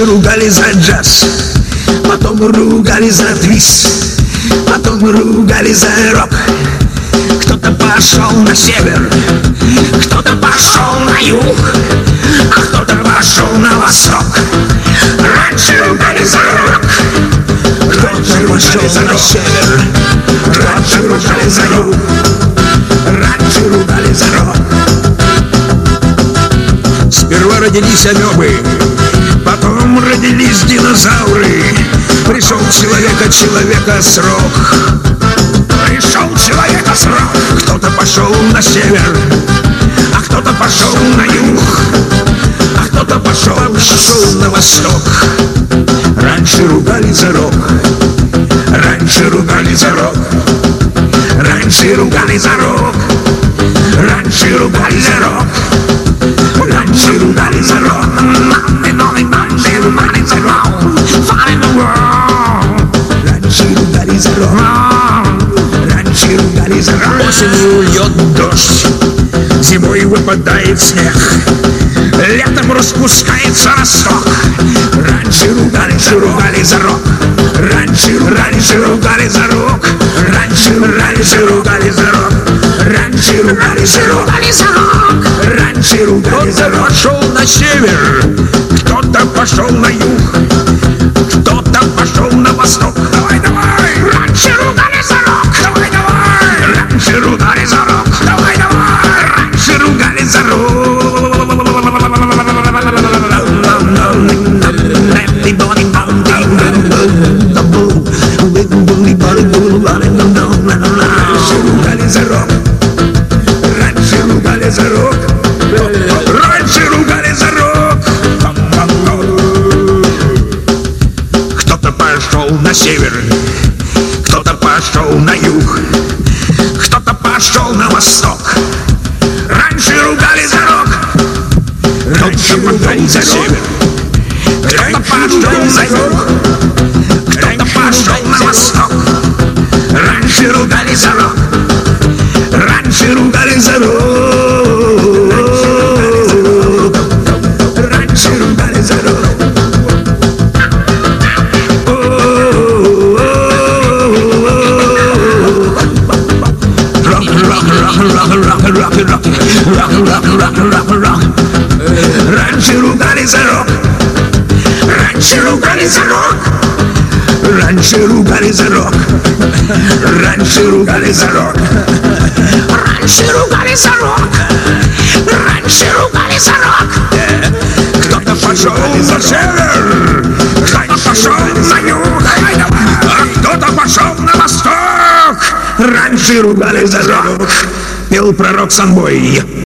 Раньше ругали за джаз, потом ругали за твист, потом ругали за рок. Кто-то пошел на север, кто-то пошел на юг, а кто-то пошел на восток. Раньше ругали за рок, кто-то пошел на север, раньше ругали за юг, раньше ругали за рок. Сперва родились амебы, потом родились динозавры. Пришел человека срок. Пришел человека срок. Кто-то пошел на север, а кто-то пошел на юг, а кто-то пошел на восток. Раньше ругали за рок, раньше ругали за рок, раньше ругали за рок, раньше ругали за рок, раньше ругали за рок. Осенью льет дождь, зимой выпадает снег, летом распускается росток. Раньше ругали за рок, раньше ругали за рок, раньше ругали за рок, раньше ругали за рок, раньше ругали за рок. Кто-то пошел на север, кто-то пошел на юг, кто-то пошел на восток. Давай, давай! Раньше ругали за рок, давай, давай! Раньше ругали за рок, давай, давай! Раньше ругали за рок. Раньше ругали за рок, раньше ругали за рок, раньше ругали за рок. Кто-то пошел на север, кто-то пошел на юг, кто-то пошел на восток. Раньше ругали за рок, раньше ругали за север, кто-то пошел на юг, кто-то пошел на восток. Раньше ругали за рок, раньше ругали за рок, раньше ругали за рок. Раньше ругали за рок, раньше ругали за рок, раньше ругали за рок, раньше ругали за рок, раньше ругали за рок, раньше ругали за рок. Кто-то пошел на север, кто-то пошел на юг, а кто-то пошел на восток. Раньше ругали за рок. Пел пророк Санбой.